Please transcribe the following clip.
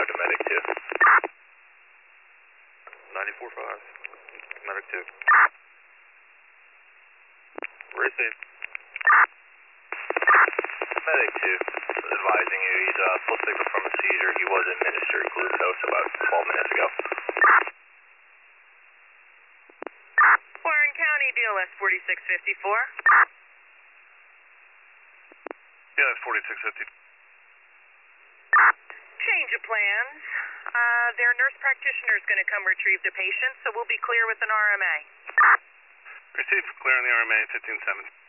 to medic 2. 94.5, medic 2. Receive. Medic 2, advising you, he's full signal from a seizure. He was administered glucose about 12 minutes ago. Warren County, BLS 4654. BLS 4650. Change of plans. Their nurse practitioner is going to come retrieve the patient, so we'll be clear with an RMA. Receive, clear on the RMA 15-7.